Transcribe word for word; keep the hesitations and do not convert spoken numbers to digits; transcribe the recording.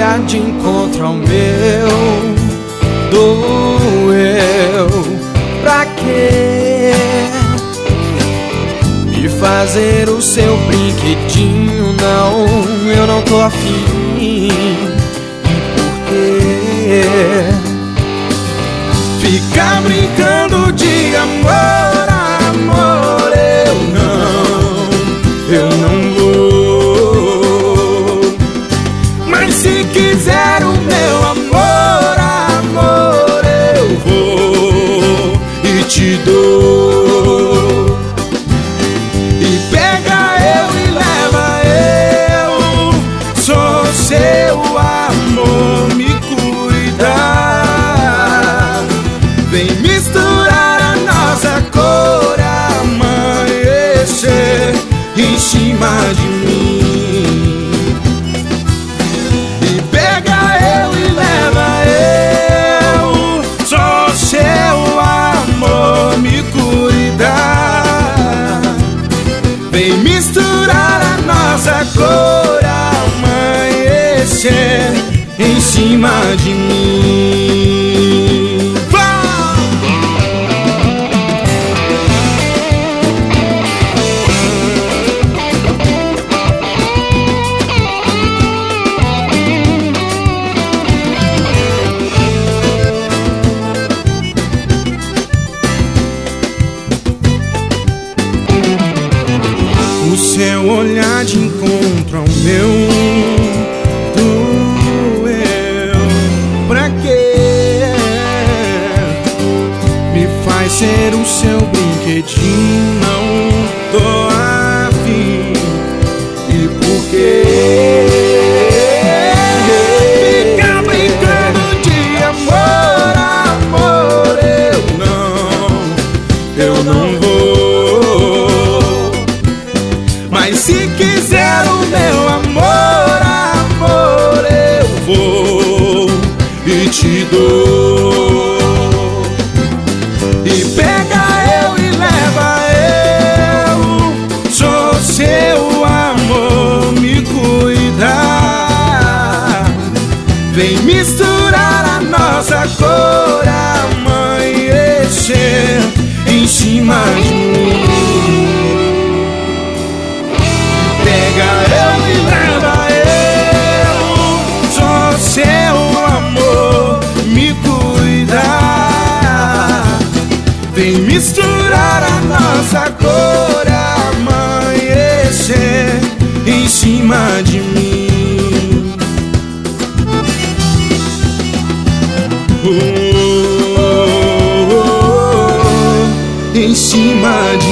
olhar de encontro ao meu doeu. Pra quê me fazer o seu brinquedinho? Não, eu não tô afim. E por quê ficar brincando de amor, amor? Eu não, eu não vou. Mas se quiser o meu amor, amor, eu vou e te dou. E pega eu e leva eu, sou seu amor, me cuida. Vem misturar a nossa cor, amanhecer em cima de mim. E pega eu e leva eu, sou seu amor, me cuida. Vem misturar a nossa cor, amanhecer em cima de mim. O seu olhar de encontro ao meu doeu. Pra quê me faz ser o seu brinquedinho? Não tô afim. E por quê fica brincando de amor, amor? Eu não, eu não vou. Mas se quiser o meu amor, amor, eu vou e te dou. E pega eu e leva eu, sou seu amor, me cuida. Vem misturar a nossa cor, amanhecer em cima de mim. Pega eu e leva eu, sou seu amor, me cuida. Vem misturar a nossa cor, amanhecer em cima de mim. Oh, oh, oh, em cima de